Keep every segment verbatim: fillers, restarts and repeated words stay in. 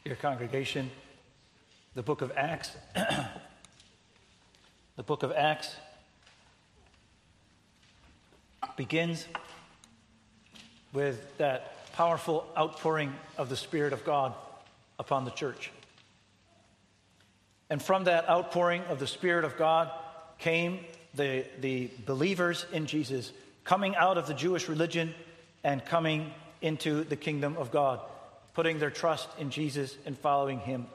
Dear congregation, the book of Acts, the book of Acts begins with that powerful outpouring of the Spirit of God upon the church. And from that outpouring of the Spirit of God came the, the believers in Jesus, coming out of the Jewish religion and coming into the kingdom of God, putting their trust in Jesus and following him.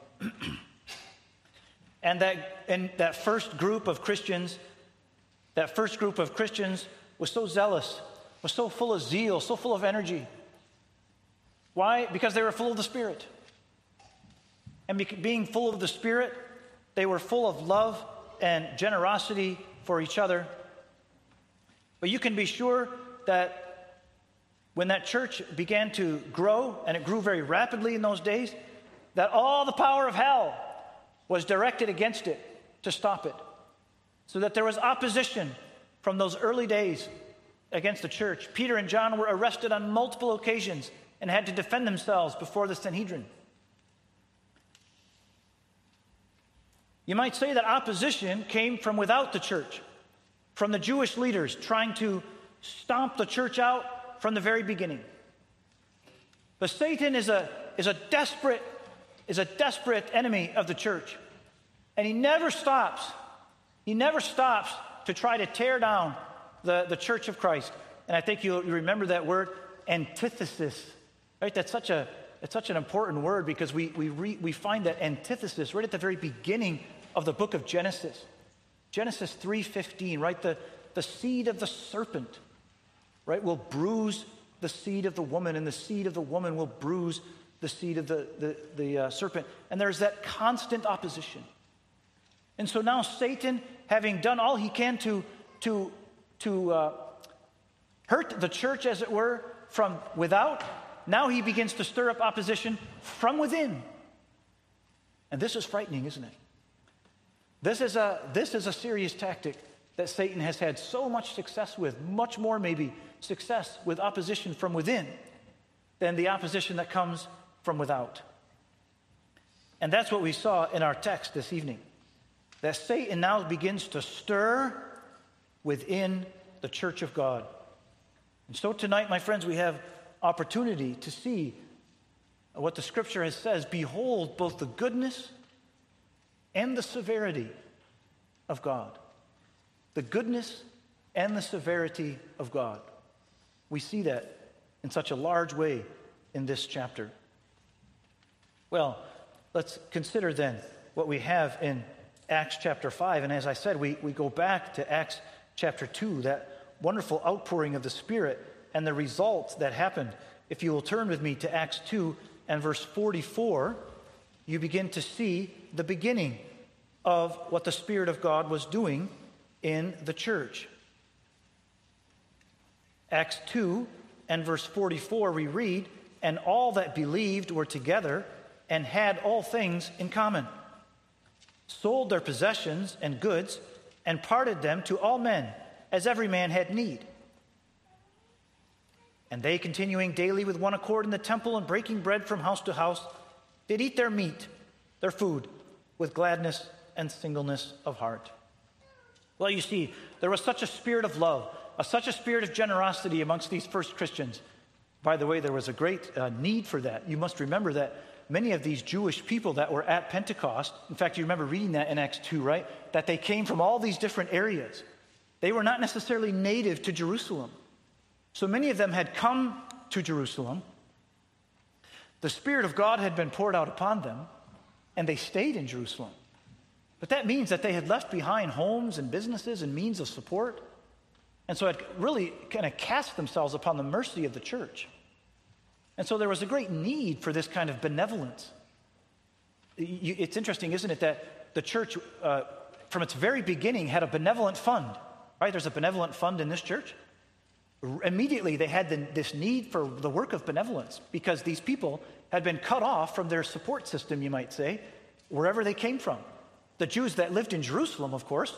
and that and that first group of Christians, that first group of Christians was so zealous, was so full of zeal, so full of energy. Why? Because they were full of the Spirit. And be, being full of the Spirit, they were full of love and generosity for each other. But you can be sure that when that church began to grow, and it grew very rapidly in those days, that all the power of hell was directed against it to stop it. So that there was opposition from those early days against the church. Peter and John were arrested on multiple occasions and had to defend themselves before the Sanhedrin. You might say that opposition came from without the church, from the Jewish leaders trying to stomp the church out from the very beginning. But Satan is a, is a desperate, is a desperate enemy of the church. And he never stops. He never stops to try to tear down the, the church of Christ. And I think you remember that word, antithesis. Right? That's such a it's such an important word because we we re, we find that antithesis right at the very beginning of the book of Genesis. Genesis three fifteen, right? The, the seed of the serpent, right, will bruise the seed of the woman, and the seed of the woman will bruise the seed of the, the, the uh, serpent. And there's that constant opposition. And so now Satan, having done all he can to, to, to uh, hurt the church, as it were, from without, now he begins to stir up opposition from within. And this is frightening, isn't it? This is a, this is a serious tactic that Satan has had so much success with, much more maybe success with opposition from within than the opposition that comes from without. And that's what we saw in our text this evening, that Satan now begins to stir within the church of God. And so tonight, my friends, we have opportunity to see what the scripture has says. Behold both the goodness and the severity of God. The goodness and the severity of God. We see that in such a large way in this chapter. Well, let's consider then what we have in Acts chapter five. And as I said, we, we go back to Acts chapter two, that wonderful outpouring of the Spirit and the results that happened. If you will turn with me to Acts two and verse forty-four, you begin to see the beginning of what the Spirit of God was doing in the church. Acts two and verse forty-four, we read, "And all that believed were together and had all things in common, sold their possessions and goods, and parted them to all men, as every man had need. And they, continuing daily with one accord in the temple and breaking bread from house to house, did eat their meat, their food, with gladness and singleness of heart." Well, you see, there was such a spirit of love, a, such a spirit of generosity amongst these first Christians. By the way, there was a great uh, need for that. You must remember that many of these Jewish people that were at Pentecost, in fact, you remember reading that in Acts two, right? That they came from all these different areas. They were not necessarily native to Jerusalem. So many of them had come to Jerusalem. The Spirit of God had been poured out upon them, and they stayed in Jerusalem. But that means that they had left behind homes and businesses and means of support, and so had really kind of cast themselves upon the mercy of the church. And so there was a great need for this kind of benevolence. It's interesting, isn't it, that the church, uh, from its very beginning, had a benevolent fund. Right? There's a benevolent fund in this church. Immediately, they had the, this need for the work of benevolence because these people had been cut off from their support system, you might say, wherever they came from. The Jews that lived in Jerusalem, of course,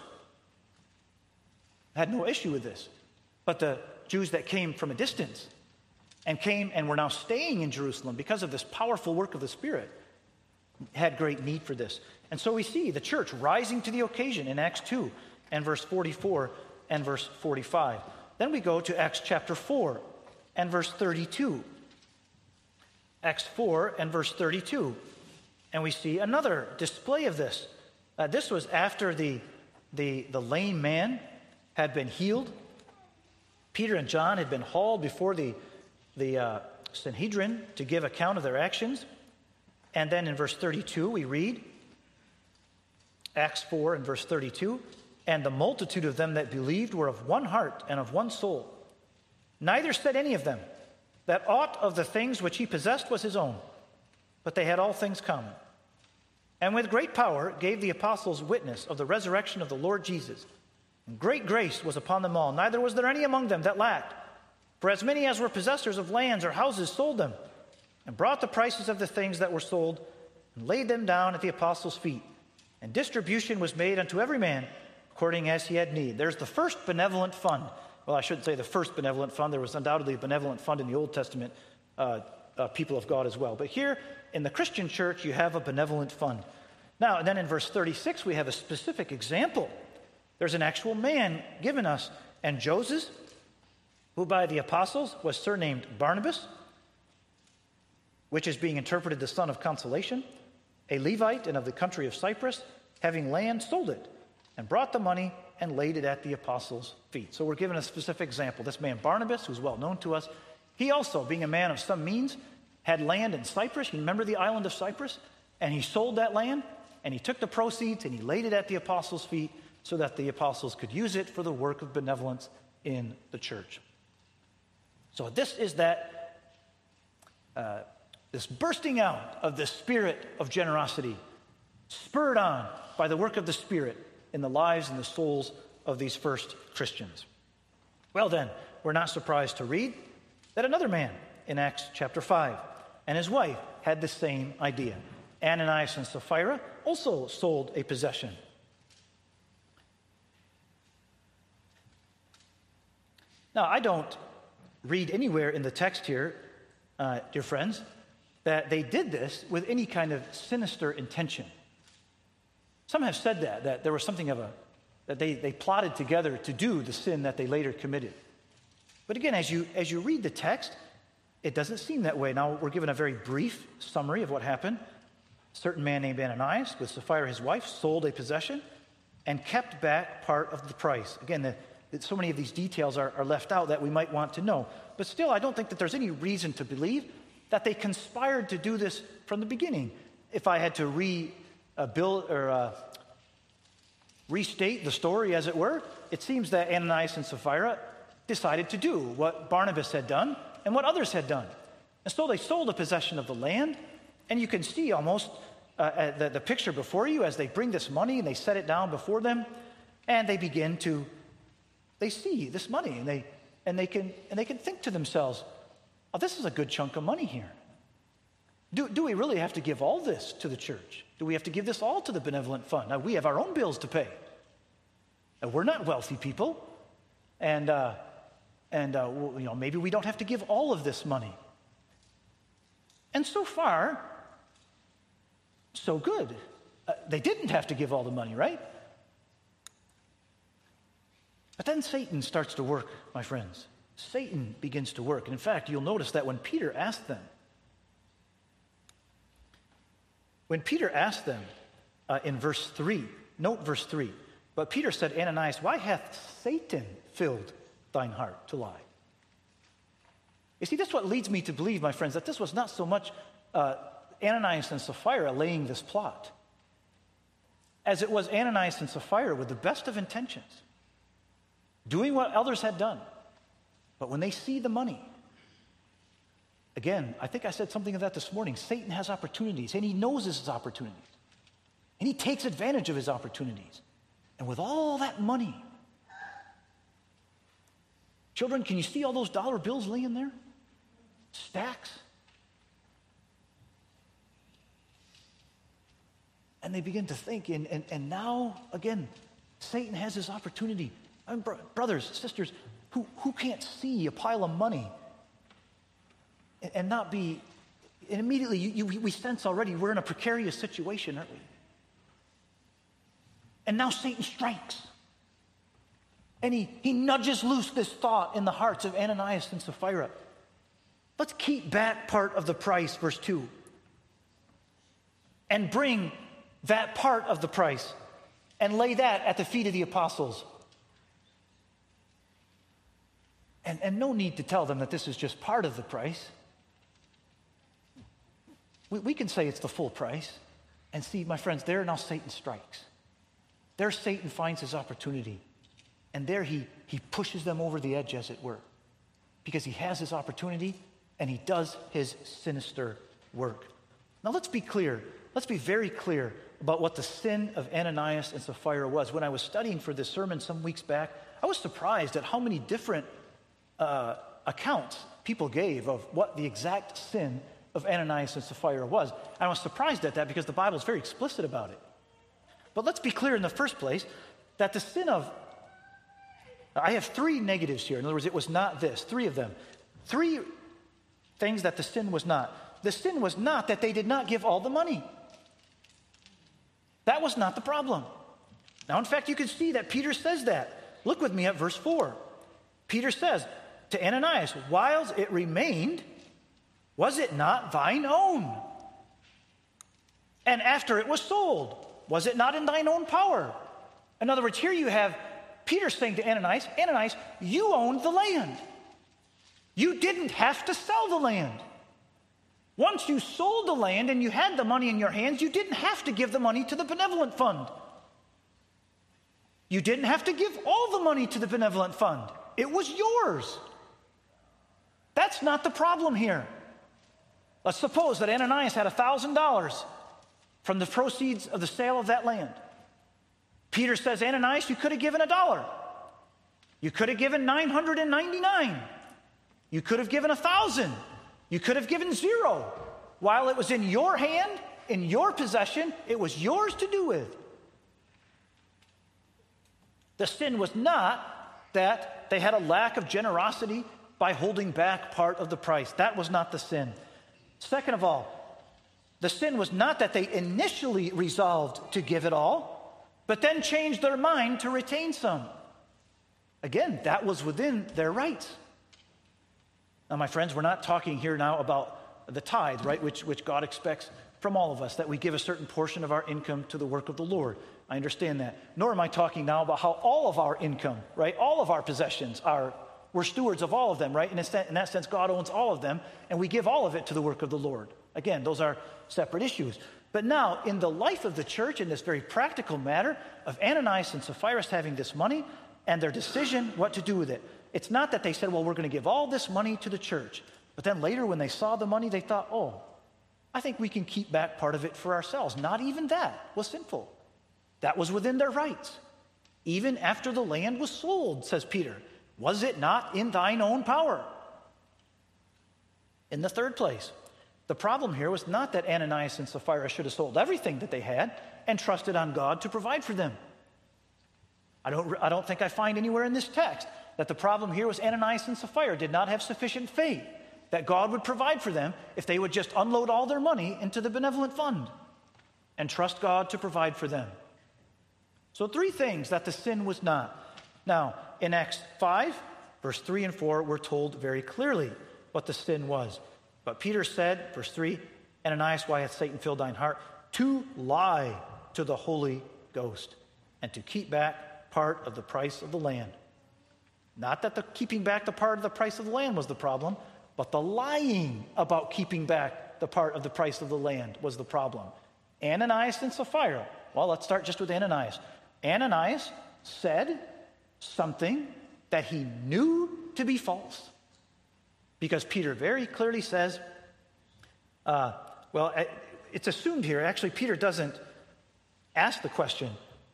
had no issue with this. But the Jews that came from a distance and came and were now staying in Jerusalem because of this powerful work of the Spirit, had great need for this. And so we see the church rising to the occasion in Acts two and verse forty-four and verse forty-five. Then we go to Acts chapter four and verse thirty-two. Acts four and verse thirty-two. And we see another display of this. Uh, this was after the, the, the lame man had been healed. Peter and John had been hauled before the, the uh, Sanhedrin to give account of their actions. And then in verse thirty-two, we read, Acts four and verse thirty-two, and the multitude of them that believed were of one heart and of one soul. Neither said any of them that aught of the things which he possessed was his own, but they had all things common. And with great power gave the apostles witness of the resurrection of the Lord Jesus. And great grace was upon them all. Neither was there any among them that lacked. For as many as were possessors of lands or houses sold them, and brought the prices of the things that were sold, and laid them down at the apostles' feet. And distribution was made unto every man according as he had need. There's the first benevolent fund. Well, I shouldn't say the first benevolent fund. There was undoubtedly a benevolent fund in the Old Testament uh, uh, people of God as well. But here in the Christian church, you have a benevolent fund. Now, and then in verse thirty-six, we have a specific example. There's an actual man given us. And Joseph, who by the apostles was surnamed Barnabas, which is being interpreted the son of consolation, a Levite and of the country of Cyprus, having land, sold it, and brought the money and laid it at the apostles' feet. So we're given a specific example. This man Barnabas, who's well known to us, he also, being a man of some means, had land in Cyprus. You remember the island of Cyprus? And he sold that land, and he took the proceeds, and he laid it at the apostles' feet so that the apostles could use it for the work of benevolence in the church. So this is that... Uh, This bursting out of the spirit of generosity, spurred on by the work of the Spirit in the lives and the souls of these first Christians. Well then, we're not surprised to read that another man in Acts chapter five and his wife had the same idea. Ananias and Sapphira also sold a possession. Now, I don't read anywhere in the text here, uh, dear friends, that they did this with any kind of sinister intention. Some have said that, that there was something of a, that they, they plotted together to do the sin that they later committed. But again, as you, as you read the text, it doesn't seem that way. Now, we're given a very brief summary of what happened. A certain man named Ananias, with Sapphira his wife, sold a possession and kept back part of the price. Again, the, the, so many of these details are, are left out that we might want to know. But still, I don't think that there's any reason to believe that they conspired to do this from the beginning. If I had to rebuild or uh, restate the story, as it were, it seems that Ananias and Sapphira decided to do what Barnabas had done and what others had done. And so they sold a possession of the land, and you can see almost uh, the, the picture before you as they bring this money and they set it down before them, and they begin to, they see this money, and they and they can and they can think to themselves, oh, this is a good chunk of money here. Do, do we really have to give all this to the church? Do we have to give this all to the benevolent fund? Now, we have our own bills to pay. Now, we're not wealthy people. And, uh, and uh, well, you know, maybe we don't have to give all of this money. And so far, so good. Uh, they didn't have to give all the money, right? But then Satan starts to work, my friends. Satan begins to work. And in fact, you'll notice that when Peter asked them, when Peter asked them uh, in verse three, note verse three, but Peter said, Ananias, why hath Satan filled thine heart to lie? You see, this is what leads me to believe, my friends, that this was not so much uh, Ananias and Sapphira laying this plot, as it was Ananias and Sapphira with the best of intentions, doing what others had done. But when they see the money, again, I think I said something of that this morning. Satan has opportunities, and he knows his opportunities. And he takes advantage of his opportunities. And with all that money, children, can you see all those dollar bills laying there? Stacks. And they begin to think, and, and, and now, again, Satan has his opportunity. I mean, bro- brothers, sisters, who, who can't see a pile of money and, and not be, And immediately you, you, we sense already we're in a precarious situation, aren't we? And now Satan strikes. And he, he nudges loose this thought in the hearts of Ananias and Sapphira. Let's keep back part of the price, verse two. And bring that part of the price and lay that at the feet of the apostles. And, and no need to tell them that this is just part of the price. We, we can say it's the full price. And see, my friends, there now Satan strikes. There Satan finds his opportunity. And there he, he pushes them over the edge, as it were. Because he has his opportunity and he does his sinister work. Now let's be clear. Let's be very clear about what the sin of Ananias and Sapphira was. When I was studying for this sermon some weeks back, I was surprised at how many different uh, accounts people gave of what the exact sin of Ananias and Sapphira was. And I was surprised at that because the Bible is very explicit about it. But let's be clear in the first place that the sin of, I have three negatives here. In other words, it was not this, three of them. Three things that the sin was not. The sin was not that they did not give all the money. That was not the problem. Now, in fact, you can see that Peter says that. Look with me at verse four. Peter says to Ananias, whiles it remained, was it not thine own? And after it was sold, was it not in thine own power? In other words, here you have Peter saying to Ananias, Ananias, you owned the land. You didn't have to sell the land. Once you sold the land and you had the money in your hands, you didn't have to give the money to the benevolent fund. You didn't have to give all the money to the benevolent fund. It was yours. That's not the problem here. Let's suppose that Ananias had one thousand dollars from the proceeds of the sale of that land. Peter says, Ananias, you could have given a dollar. You could have given nine hundred ninety-nine. You could have given a thousand. You could have given zero. While it was in your hand, in your possession, it was yours to do with. The sin was not that they had a lack of generosity by holding back part of the price. That was not the sin. Second of all, the sin was not that they initially resolved to give it all, but then changed their mind to retain some. Again, that was within their rights. Now, my friends, we're not talking here now about the tithe, right, which, which God expects from all of us, that we give a certain portion of our income to the work of the Lord. I understand that. Nor am I talking now about how all of our income, right, all of our possessions are, we're stewards of all of them, right? In, a, in that sense, God owns all of them, and we give all of it to the work of the Lord. Again, those are separate issues. But now, in the life of the church, in this very practical matter of Ananias and Sapphira having this money and their decision what to do with it, it's not that they said, well, we're going to give all this money to the church. But then later when they saw the money, they thought, oh, I think we can keep back part of it for ourselves. Not even that was sinful. That was within their rights. Even after the land was sold, says Peter, was it not in thine own power? In the third place, the problem here was not that Ananias and Sapphira should have sold everything that they had and trusted on God to provide for them. I don't, I don't think I find anywhere in this text that the problem here was Ananias and Sapphira did not have sufficient faith that God would provide for them if they would just unload all their money into the benevolent fund and trust God to provide for them. So three things that the sin was not. Now, in Acts five, verse three and four, we're told very clearly what the sin was. But Peter said, verse three, Ananias, why hath Satan filled thine heart? To lie to the Holy Ghost and to keep back part of the price of the land. Not that the keeping back the part of the price of the land was the problem, but the lying about keeping back the part of the price of the land was the problem. Ananias and Sapphira. Well, let's start just with Ananias. Ananias said something that he knew to be false. Because Peter very clearly says, uh, well, it's assumed here. Actually, Peter doesn't ask the question,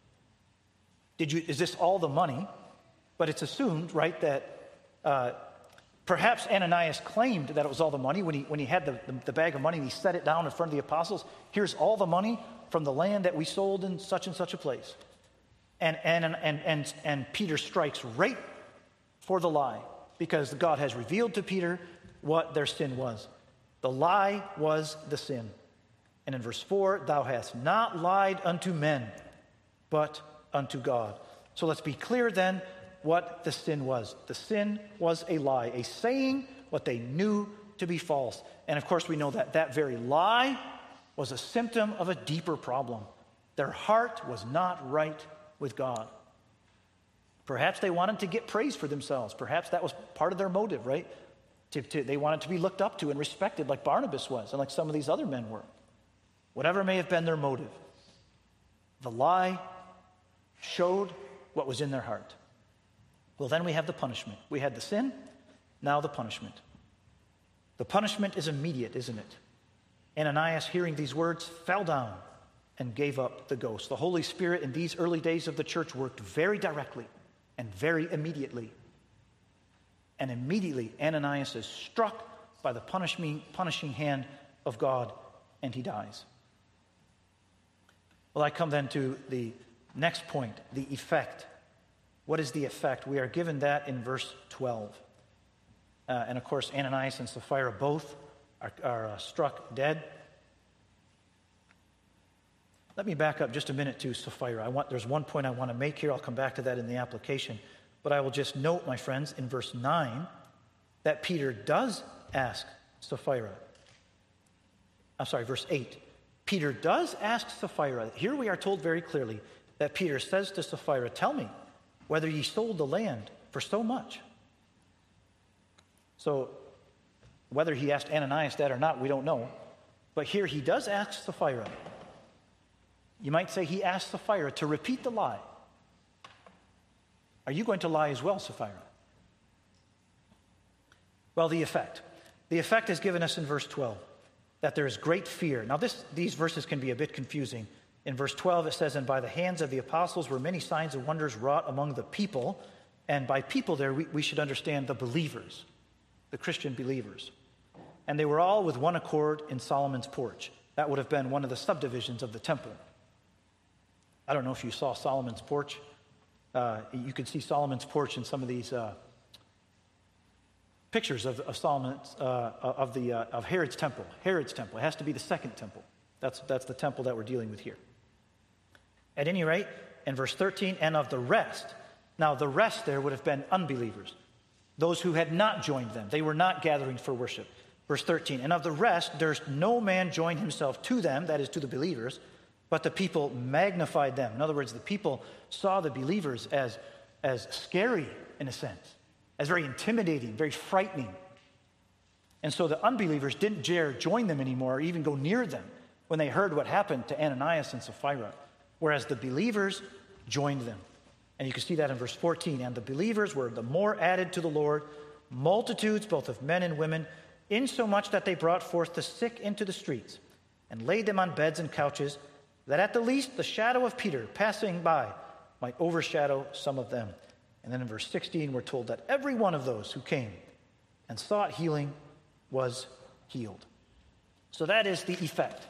Did you? Is this all the money? But it's assumed, right, that uh, perhaps Ananias claimed that it was all the money when he when he had the, the, the bag of money and he set it down in front of the apostles. Here's all the money from the land that we sold in such and such a place. And and and and, and Peter strikes right for the lie because God has revealed to Peter what their sin was. The lie was the sin. And in verse four, thou hast not lied unto men, but unto God. So let's be clear then what the sin was. The sin was a lie, a saying what they knew to be false. And of course we know that that very lie was a symptom of a deeper problem. Their heart was not right with God. Perhaps they wanted to get praise for themselves. Perhaps that was part of their motive, right? To, to, they wanted to be looked up to and respected like Barnabas was and like some of these other men were. Whatever may have been their motive, the lie showed what was in their heart. Well, then we have the punishment. We had the sin, now the punishment. The punishment is immediate, isn't it? Ananias, hearing these words, fell down and gave up the ghost. The Holy Spirit in these early days of the church worked very directly and very immediately. And immediately Ananias is struck by the punishing, punishing hand of God, and he dies. Well, I come then to the next point, the effect. What is the effect? We are given that in verse twelve. Uh, and of course, Ananias and Sapphira both are, are uh, struck dead. Let me back up just a minute to Sapphira. I want, there's one point I want to make here. I'll come back to that in the application. But I will just note, my friends, in verse nine, that Peter does ask Sapphira. I'm sorry, verse eight. Peter does ask Sapphira. Here we are told very clearly that Peter says to Sapphira, tell me whether ye sold the land for so much. So whether he asked Ananias that or not, we don't know. But here he does ask Sapphira. You might say he asked Sapphira to repeat the lie. Are you going to lie as well, Sapphira? Well, the effect. The effect is given us in verse twelve, that there is great fear. Now, this, these verses can be a bit confusing. In verse twelve, it says, and by the hands of the apostles were many signs and wonders wrought among the people. And by people there, we, we should understand the believers, the Christian believers. And they were all with one accord in Solomon's porch. That would have been one of the subdivisions of the temple. I don't know if you saw Solomon's porch. Uh, you can see Solomon's porch in some of these uh, pictures of, of Solomon's uh, of the uh, of Herod's temple. Herod's temple. It has to be the second temple. That's that's the temple that we're dealing with here. At any rate, in verse thirteen, and of the rest. Now, the rest there would have been unbelievers, those who had not joined them. They were not gathering for worship. Verse thirteen, and of the rest, there's no man joined himself to them, that is to the believers, but the people magnified them. In other words, the people saw the believers as, as scary, in a sense, as very intimidating, very frightening. And so the unbelievers didn't dare join them anymore or even go near them when they heard what happened to Ananias and Sapphira, whereas the believers joined them. And you can see that in verse fourteen. And the believers were the more added to the Lord, multitudes both of men and women, insomuch that they brought forth the sick into the streets and laid them on beds and couches, that at the least the shadow of Peter passing by might overshadow some of them. And then in verse sixteen, we're told that every one of those who came and sought healing was healed. So that is the effect.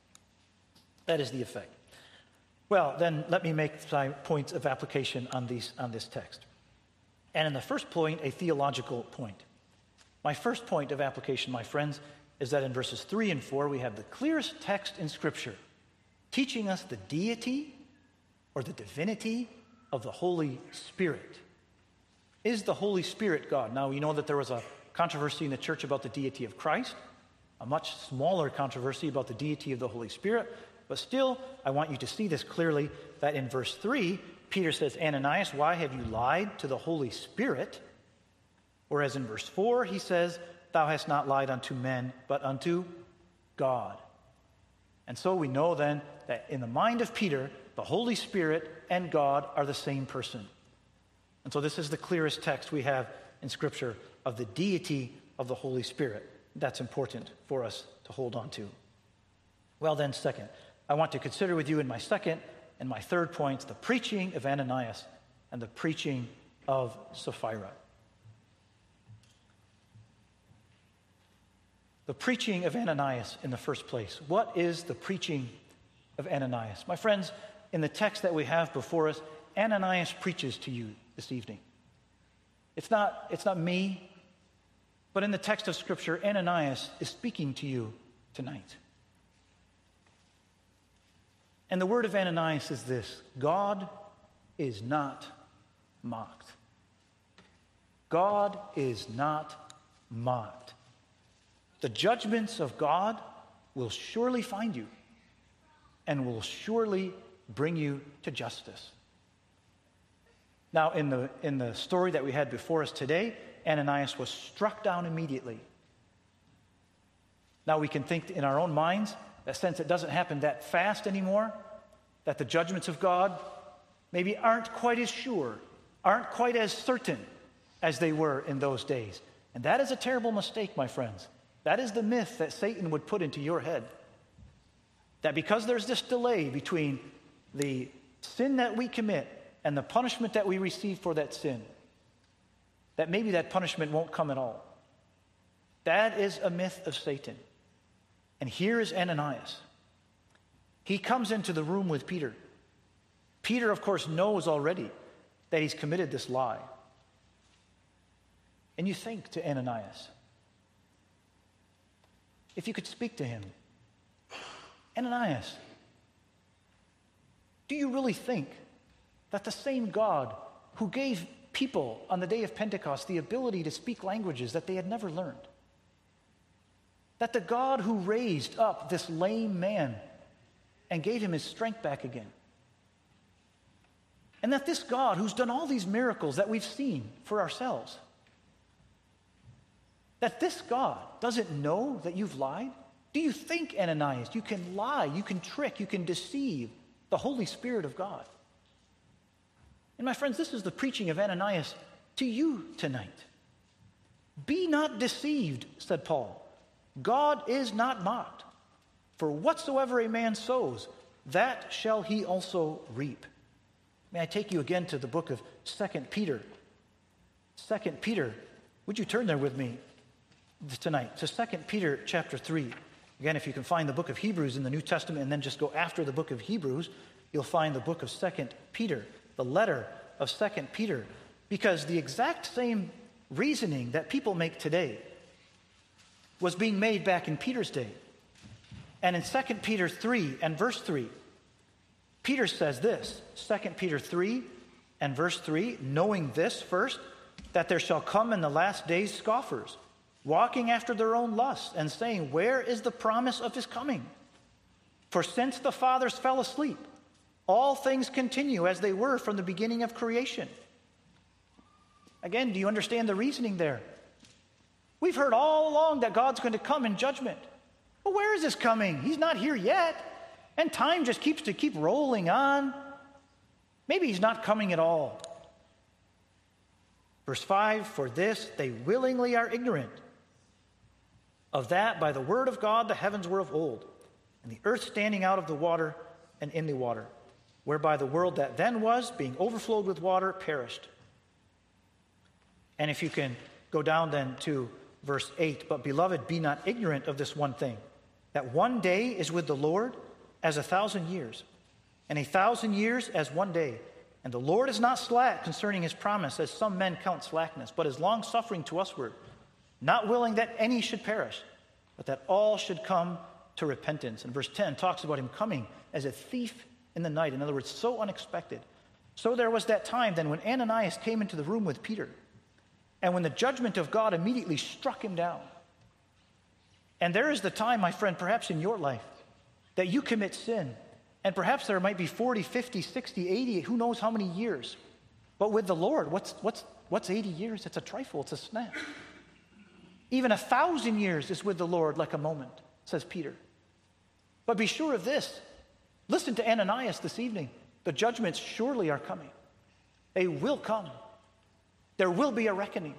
That is the effect. Well, then let me make some points of application on, these, on this text. And in the first point, a theological point. My first point of application, my friends, is that in verses three and four, we have the clearest text in Scripture teaching us the deity or the divinity of the Holy Spirit. Is the Holy Spirit God? Now, we know that there was a controversy in the church about the deity of Christ, a much smaller controversy about the deity of the Holy Spirit, but still, I want you to see this clearly, that in verse three, Peter says, Ananias, why have you lied to the Holy Spirit? Whereas in verse four, he says, thou hast not lied unto men, but unto God. And so we know then that in the mind of Peter, the Holy Spirit and God are the same person. And so this is the clearest text we have in Scripture of the deity of the Holy Spirit. That's important for us to hold on to. Well then, second, I want to consider with you in my second and my third points the preaching of Ananias and the preaching of Sapphira. The preaching of Ananias in the first place. What is the preaching of Ananias? My friends, in the text that we have before us, Ananias preaches to you this evening. It's not, it's not me. But in the text of Scripture, Ananias is speaking to you tonight. And the word of Ananias is this: God is not mocked. God is not mocked. The judgments of God will surely find you and will surely bring you to justice. Now, in the, in the story that we had before us today, Ananias was struck down immediately. Now we can think in our own minds that since it doesn't happen that fast anymore, that the judgments of God maybe aren't quite as sure, aren't quite as certain as they were in those days. And that is a terrible mistake, my friends. That is the myth that Satan would put into your head. That because there's this delay between the sin that we commit and the punishment that we receive for that sin, that maybe that punishment won't come at all. That is a myth of Satan. And here is Ananias. He comes into the room with Peter. Peter, of course, knows already that he's committed this lie. And you think to Ananias, if you could speak to him, Ananias, do you really think that the same God who gave people on the day of Pentecost the ability to speak languages that they had never learned, that the God who raised up this lame man and gave him his strength back again, and that this God who's done all these miracles that we've seen for ourselves, that this God doesn't know that you've lied? Do you think, Ananias, you can lie, you can trick, you can deceive the Holy Spirit of God? And my friends, this is the preaching of Ananias to you tonight. Be not deceived, said Paul. God is not mocked. For whatsoever a man sows, that shall he also reap. May I take you again to the book of Second Peter? Second Peter, would you turn there with me tonight to Second Peter chapter three. Again, if you can find the book of Hebrews in the New Testament and then just go after the book of Hebrews, you'll find the book of Second Peter, the letter of Second Peter, because the exact same reasoning that people make today was being made back in Peter's day. And in Second Peter three and verse three, Peter says this, Second Peter three and verse three, knowing this first, that there shall come in the last days scoffers, walking after their own lusts, and saying, where is the promise of his coming? For since the fathers fell asleep, all things continue as they were from the beginning of creation. Again, do you understand the reasoning there? We've heard all along that God's going to come in judgment. But where is this coming? He's not here yet. And time just keeps to keep rolling on. Maybe he's not coming at all. Verse five, for this they willingly are ignorant of that by the word of God the heavens were of old, and the earth standing out of the water and in the water, whereby the world that then was, being overflowed with water, perished. And if you can go down then to verse eight, but beloved, be not ignorant of this one thing, that one day is with the Lord as a thousand years, and a thousand years as one day. And the Lord is not slack concerning his promise, as some men count slackness, but is long-suffering to usward, not willing that any should perish, but that all should come to repentance. And verse ten talks about him coming as a thief in the night. In other words, so unexpected. So there was that time then when Ananias came into the room with Peter, and when the judgment of God immediately struck him down. And there is the time, my friend, perhaps in your life, that you commit sin. And perhaps there might be forty, fifty, sixty, eighty, who knows how many years. But with the Lord, what's, what's, what's eighty years? It's a trifle, it's a snap. Even a thousand years is with the Lord like a moment, says Peter. But be sure of this. Listen to Ananias this evening. The judgments surely are coming. They will come. There will be a reckoning.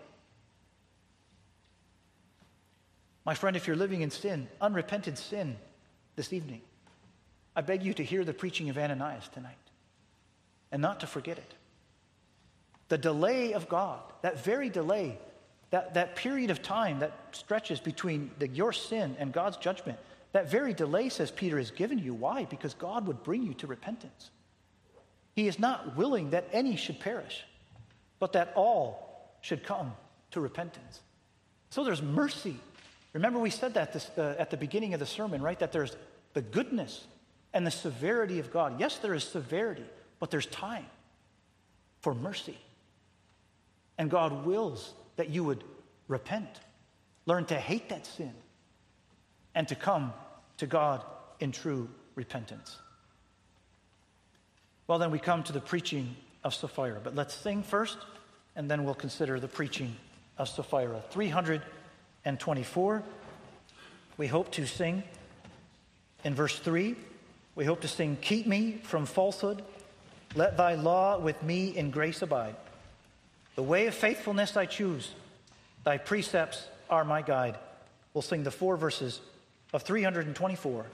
My friend, if you're living in sin, unrepented sin this evening, I beg you to hear the preaching of Ananias tonight and not to forget it. The delay of God, that very delay, that, that period of time that stretches between the, your sin and God's judgment, that very delay, says Peter, is given you. Why? Because God would bring you to repentance. He is not willing that any should perish, but that all should come to repentance. So there's mercy. Remember we said that this, uh, at the beginning of the sermon, right? That there's the goodness and the severity of God. Yes, there is severity, but there's time for mercy. And God wills that you would repent, learn to hate that sin, and to come to God in true repentance. Well, then we come to the preaching of Sapphira. But let's sing first, and then we'll consider the preaching of Sapphira. three hundred twenty-four, we hope to sing in verse three. We hope to sing, "Keep me from falsehood. Let thy law with me in grace abide. The way of faithfulness I choose. Thy precepts are my guide." We'll sing the four verses of three hundred twenty-four.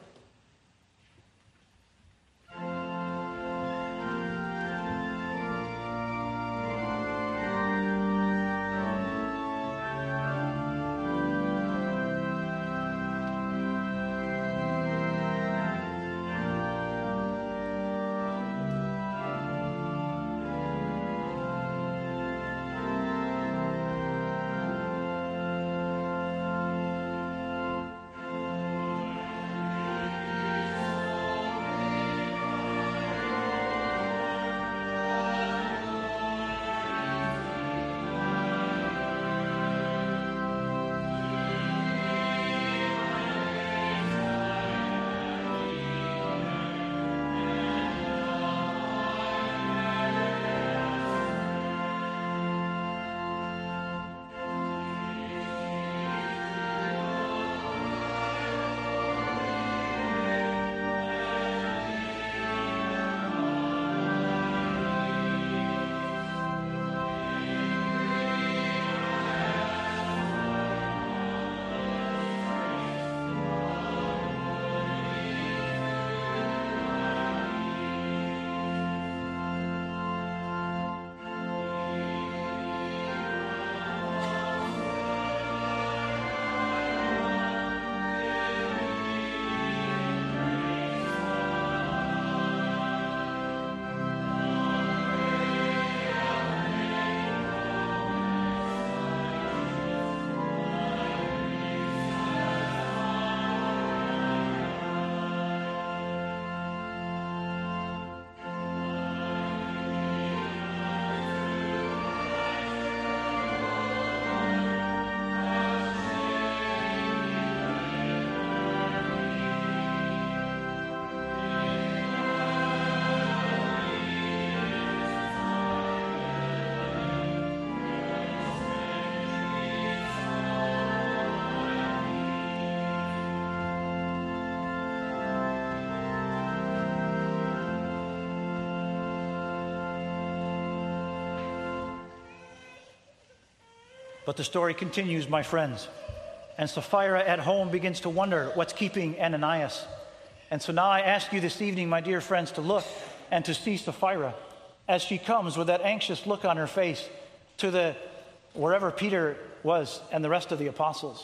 But the story continues, my friends. And Sapphira at home begins to wonder what's keeping Ananias. And so now I ask you this evening, my dear friends, to look and to see Sapphira as she comes with that anxious look on her face to the wherever Peter was and the rest of the apostles.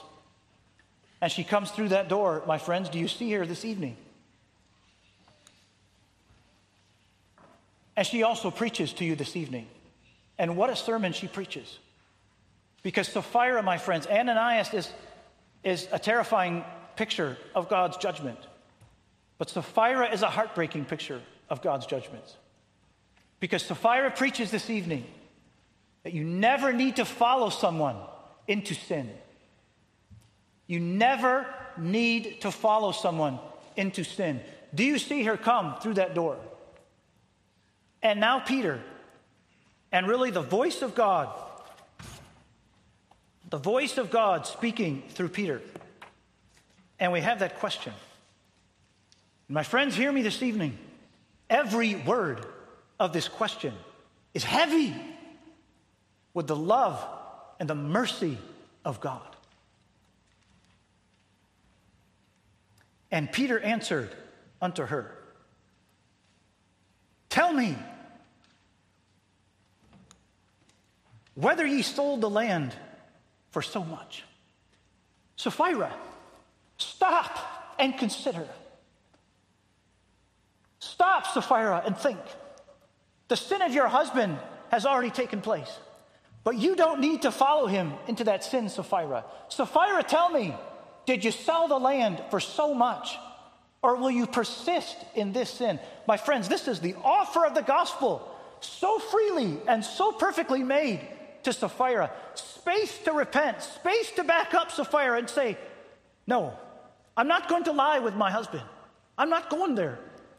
As she comes through that door, my friends, do you see her this evening? And she also preaches to you this evening. And what a sermon she preaches. Because Sapphira, my friends, Ananias is, is a terrifying picture of God's judgment. But Sapphira is a heartbreaking picture of God's judgments. Because Sapphira preaches this evening that you never need to follow someone into sin. You never need to follow someone into sin. Do you see her come through that door? And now Peter, and really the voice of God, the voice of God speaking through Peter. And we have that question. My friends, hear me this evening. Every word of this question is heavy with the love and the mercy of God. And Peter answered unto her, "Tell me, whether ye sold the land for so much." Sapphira, stop and consider. Stop, Sapphira, and think. The sin of your husband has already taken place. But you don't need to follow him into that sin, Sapphira. Sapphira, tell me, did you sell the land for so much? Or will you persist in this sin? My friends, this is the offer of the gospel, so freely and so perfectly made to Sapphira. Space to repent, space to back up Sapphira and say, no, I'm not going to lie with my husband. I'm not going there.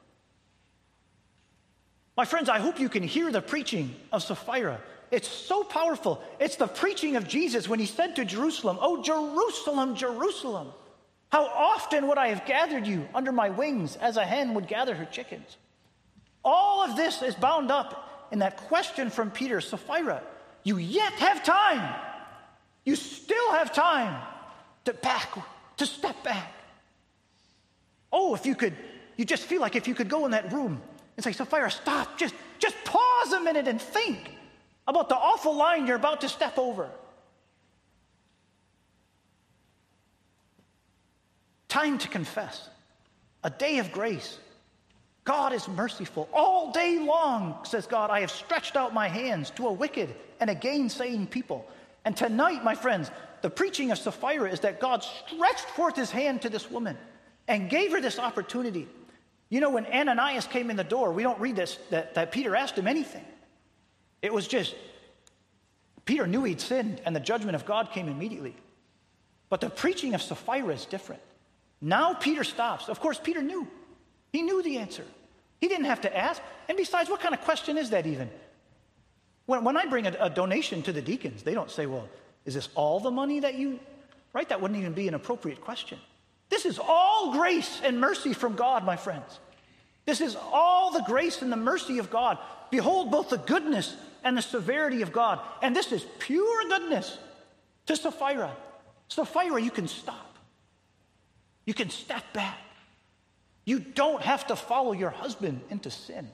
My friends, I hope you can hear the preaching of Sapphira. It's so powerful. It's the preaching of Jesus when he said to Jerusalem, "Oh, Jerusalem, Jerusalem, how often would I have gathered you under my wings as a hen would gather her chickens?" All of this is bound up in that question from Peter, Sapphira, you yet have time. You still have time to back, to step back. Oh, if you could, you just feel like if you could go in that room and say, Sapphira, stop, just, just pause a minute and think about the awful line you're about to step over. Time to confess. A day of grace. God is merciful. All day long, says God, I have stretched out my hands to a wicked and a gainsaying people. And tonight, my friends, the preaching of Sapphira is that God stretched forth his hand to this woman and gave her this opportunity. You know, when Ananias came in the door, we don't read this, that, that Peter asked him anything. It was just, Peter knew he'd sinned, and the judgment of God came immediately. But the preaching of Sapphira is different. Now Peter stops. Of course, Peter knew. He knew the answer. He didn't have to ask. And besides, what kind of question is that even? When, when I bring a, a donation to the deacons, they don't say, well, is this all the money that you, right? That wouldn't even be an appropriate question. This is all grace and mercy from God, my friends. This is all the grace and the mercy of God. Behold both the goodness and the severity of God. And this is pure goodness to Sapphira. Sapphira, you can stop. You can step back. You don't have to follow your husband into sin.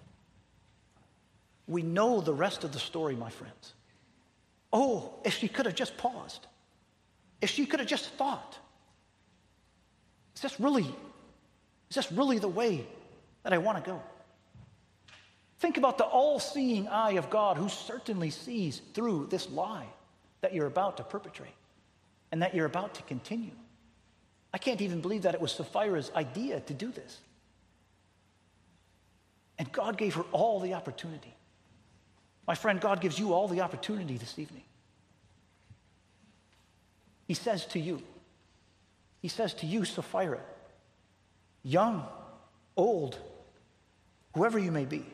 We know the rest of the story, my friends. Oh, if she could have just paused. If she could have just thought. Is this really, is this really the way that I want to go? Think about the all-seeing eye of God who certainly sees through this lie that you're about to perpetrate and that you're about to continue. I can't even believe that it was Sapphira's idea to do this. And God gave her all the opportunity. My friend, God gives you all the opportunity this evening. He says to you, he says to you, Sapphira, young, old, whoever you may be,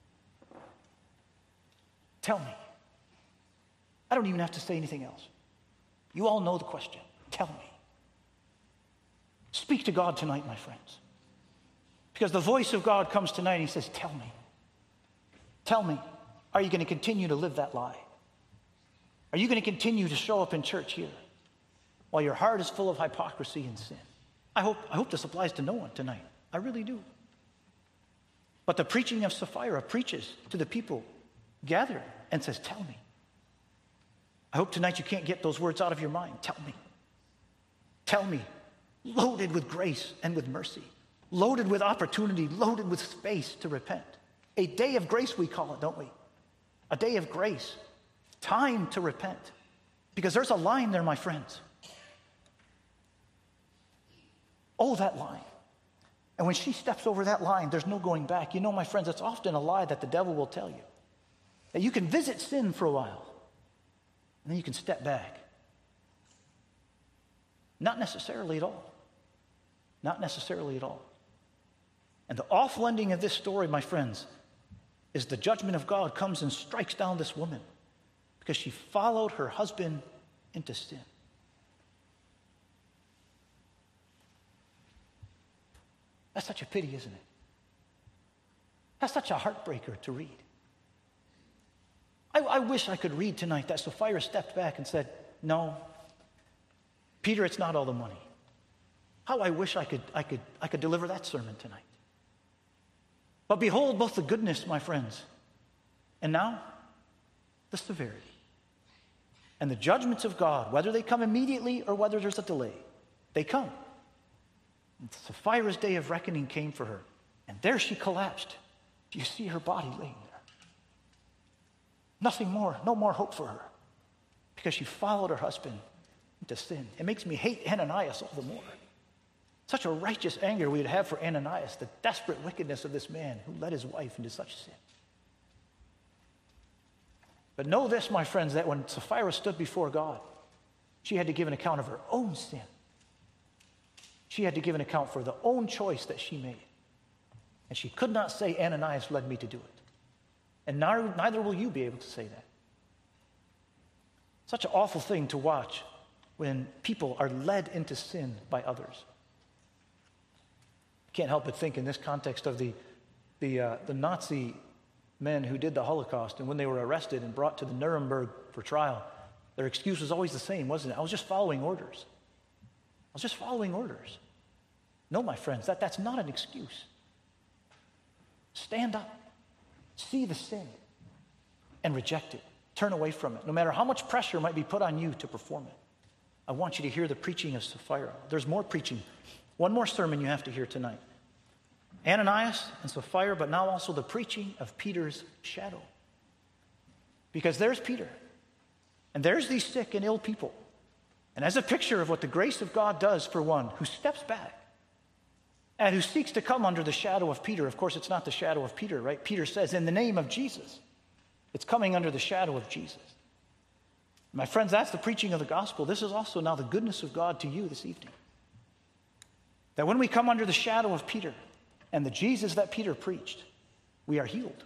tell me. I don't even have to say anything else. You all know the question. Tell me. Speak to God tonight, my friends. Because the voice of God comes tonight and he says, tell me. Tell me, are you going to continue to live that lie? Are you going to continue to show up in church here while your heart is full of hypocrisy and sin? I hope, I hope this applies to no one tonight. I really do. But the preaching of Sapphira preaches to the people gathered and says, tell me. I hope tonight you can't get those words out of your mind. Tell me. Tell me. Loaded with grace and with mercy. Loaded with opportunity. Loaded with space to repent. A day of grace we call it, don't we? A day of grace. Time to repent. Because there's a line there, my friends. Oh, that line. And when she steps over that line, there's no going back. You know, my friends, it's often a lie that the devil will tell you. That you can visit sin for a while. And then you can step back. Not necessarily at all. Not necessarily at all. And the awful ending of this story, my friends, is the judgment of God comes and strikes down this woman because she followed her husband into sin. That's such a pity, isn't it? That's such a heartbreaker to read. I, I wish I could read tonight that Sapphira stepped back and said, no, Peter, it's not all the money. How I wish I could, I could, I could deliver that sermon tonight. But behold both the goodness, my friends, and now the severity. And the judgments of God, whether they come immediately or whether there's a delay, they come. And Sapphira's day of reckoning came for her, and there she collapsed. Do you see her body laying there? Nothing more, no more hope for her because she followed her husband into sin. It makes me hate Ananias all the more. Such a righteous anger we'd have for Ananias, the desperate wickedness of this man who led his wife into such sin. But know this, my friends, that when Sapphira stood before God, she had to give an account of her own sin. She had to give an account for the own choice that she made. And she could not say, Ananias led me to do it. And neither, neither will you be able to say that. Such an awful thing to watch when people are led into sin by others. I can't help but think in this context of the, the, uh, the Nazi men who did the Holocaust, and when they were arrested and brought to the Nuremberg for trial, their excuse was always the same, wasn't it? I was just following orders. I was just following orders. No, my friends, that, that's not an excuse. Stand up, see the sin, and reject it. Turn away from it, no matter how much pressure might be put on you to perform it. I want you to hear the preaching of Sapphira. There's more preaching. One more sermon you have to hear tonight. Ananias and Sapphira, but now also the preaching of Peter's shadow. Because there's Peter, and there's these sick and ill people. And as a picture of what the grace of God does for one who steps back and who seeks to come under the shadow of Peter. Of course, it's not the shadow of Peter, right? Peter says, in the name of Jesus. It's coming under the shadow of Jesus. My friends, that's the preaching of the gospel. This is also now the goodness of God to you this evening. That when we come under the shadow of Peter and the Jesus that Peter preached, we are healed.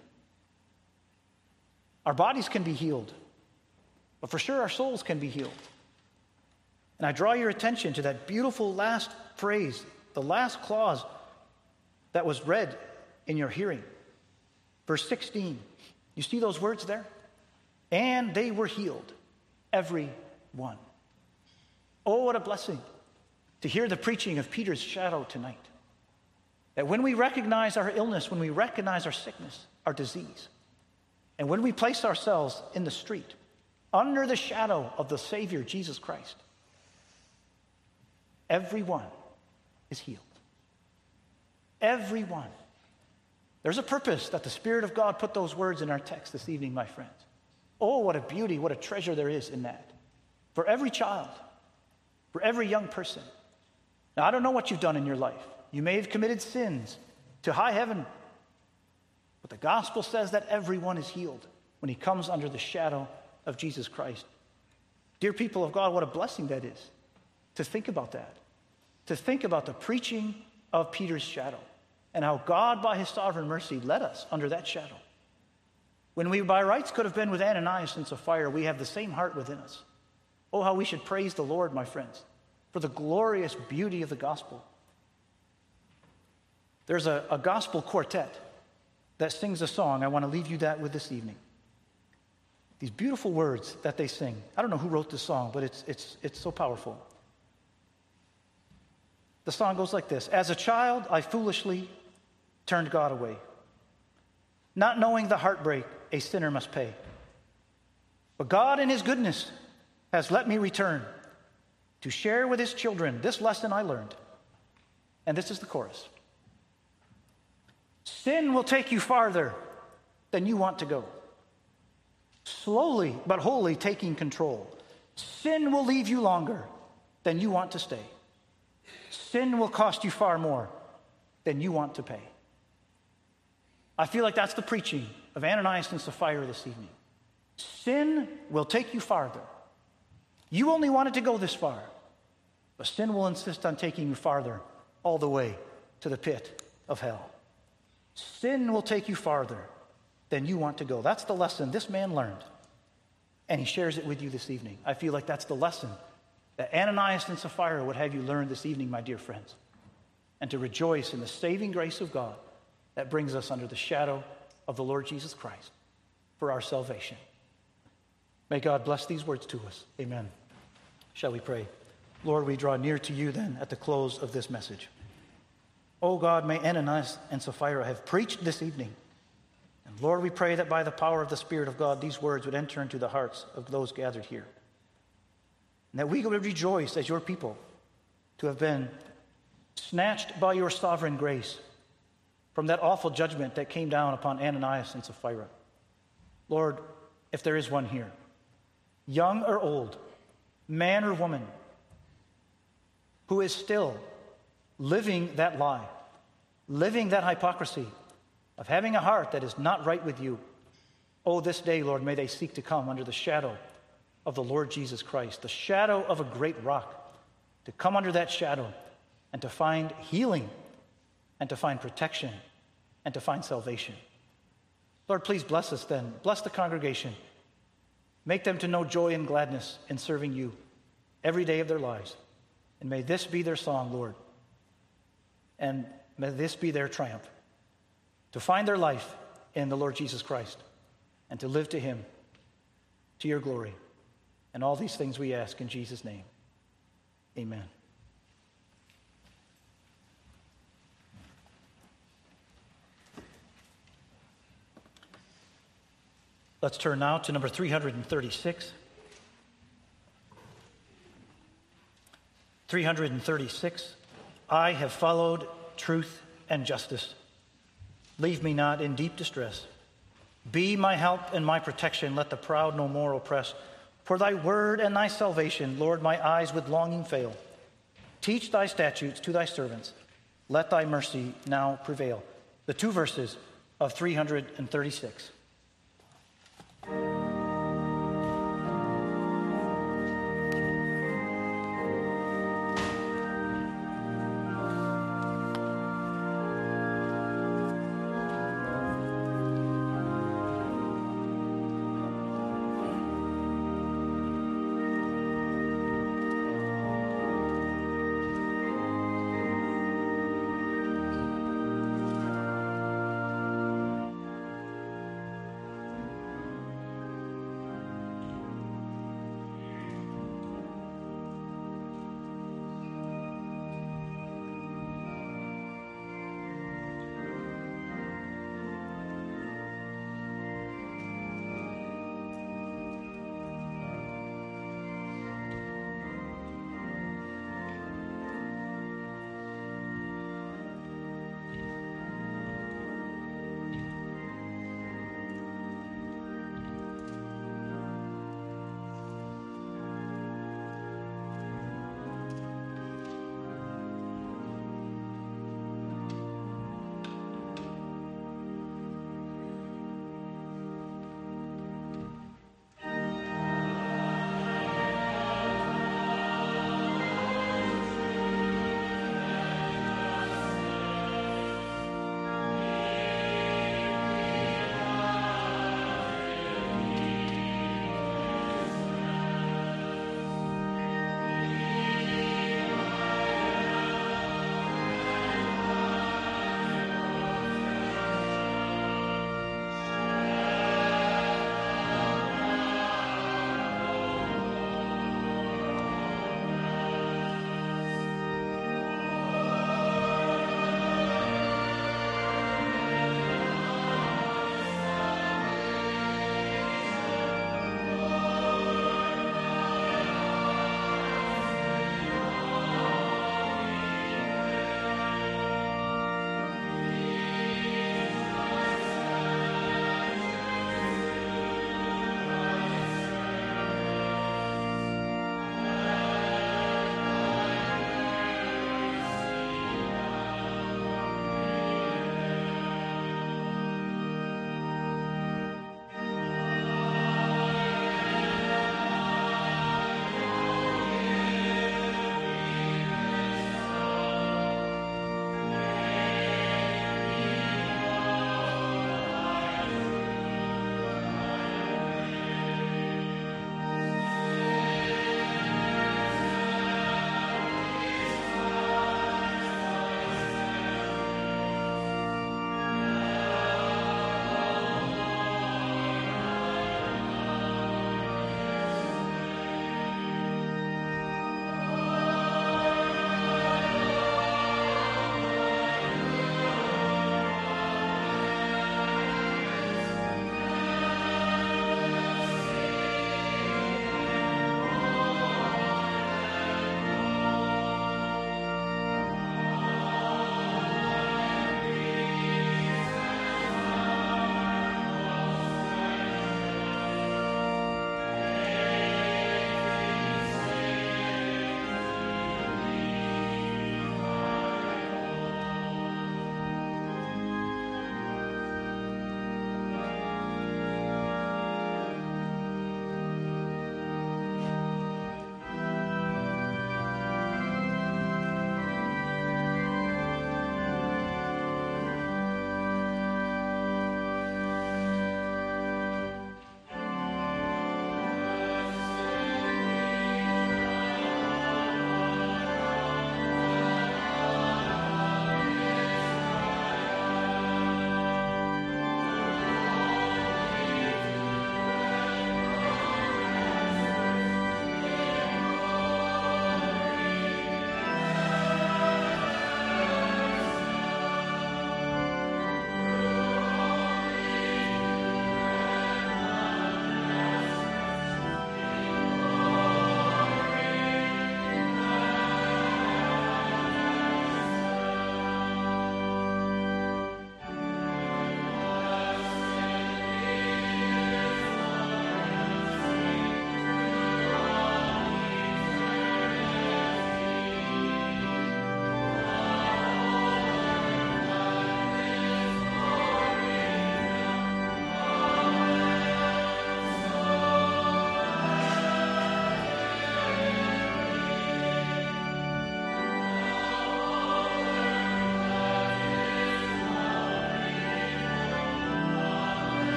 Our bodies can be healed, but for sure our souls can be healed. And I draw your attention to that beautiful last phrase, the last clause that was read in your hearing. Verse sixteen. You see those words there? And they were healed, every one. Oh, what a blessing to hear the preaching of Peter's shadow tonight. That when we recognize our illness, when we recognize our sickness, our disease, and when we place ourselves in the street, under the shadow of the Savior, Jesus Christ, everyone is healed. Everyone. There's a purpose that the Spirit of God put those words in our text this evening, my friends. Oh, what a beauty, what a treasure there is in that. For every child, for every young person. Now, I don't know what you've done in your life. You may have committed sins to high heaven. But the gospel says that everyone is healed when he comes under the shadow of Jesus Christ. Dear people of God, what a blessing that is to think about that. To think about the preaching of Peter's shadow. And how God, by his sovereign mercy, led us under that shadow. When we by rights could have been with Ananias and Sapphira, we have the same heart within us. Oh, how we should praise the Lord, my friends, for the glorious beauty of the gospel. There's a, a gospel quartet that sings a song. I want to leave you that with this evening. These beautiful words that they sing. I don't know who wrote this song, but it's, it's, it's so powerful. The song goes like this. As a child, I foolishly turned God away, not knowing the heartbreak a sinner must pay. But God in his goodness has let me return to share with his children this lesson I learned. And this is the chorus. Sin will take you farther than you want to go. Slowly but wholly taking control. Sin will leave you longer than you want to stay. Sin will cost you far more than you want to pay. I feel like that's the preaching of Ananias and Sapphira this evening. Sin will take you farther. You only wanted to go this far, but sin will insist on taking you farther, all the way to the pit of hell. Sin will take you farther than you want to go. That's the lesson this man learned, and he shares it with you this evening. I feel like that's the lesson that Ananias and Sapphira would have you learn this evening, my dear friends, and to rejoice in the saving grace of God that brings us under the shadow of the Lord Jesus Christ for our salvation. May God bless these words to us. Amen. Shall we pray? Lord, we draw near to you then at the close of this message. Oh God, may Ananias and Sapphira have preached this evening. And Lord, we pray that by the power of the Spirit of God, these words would enter into the hearts of those gathered here. And that we would rejoice as your people to have been snatched by your sovereign grace from that awful judgment that came down upon Ananias and Sapphira. Lord, if there is one here, young or old, man or woman, who is still living that lie, living that hypocrisy of having a heart that is not right with you. Oh, this day, Lord, may they seek to come under the shadow of the Lord Jesus Christ, the shadow of a great rock, to come under that shadow and to find healing and to find protection and to find salvation. Lord, please bless us then. Bless the congregation. Make them to know joy and gladness in serving you every day of their lives. And may this be their song, Lord. And may this be their triumph, to find their life in the Lord Jesus Christ and to live to him, to your glory. And all these things we ask in Jesus' name. Amen. Let's turn now to number three hundred thirty-six. three hundred thirty-six. I have followed truth and justice. Leave me not in deep distress. Be my help and my protection. Let the proud no more oppress. For thy word and thy salvation, Lord, my eyes with longing fail. Teach thy statutes to thy servants. Let thy mercy now prevail. The two verses of three hundred thirty-six.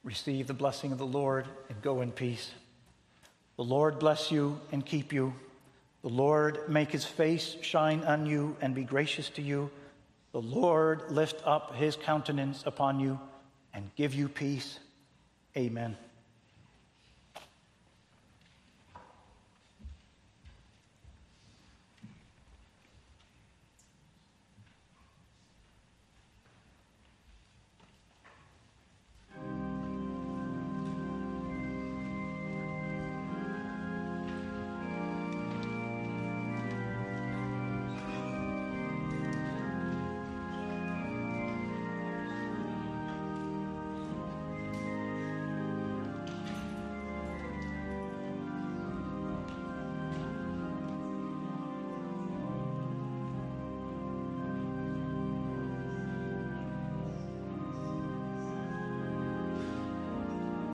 Receive the blessing of the Lord and go in peace. The Lord bless you and keep you. The Lord make his face shine on you and be gracious to you. The Lord lift up his countenance upon you and give you peace. Amen.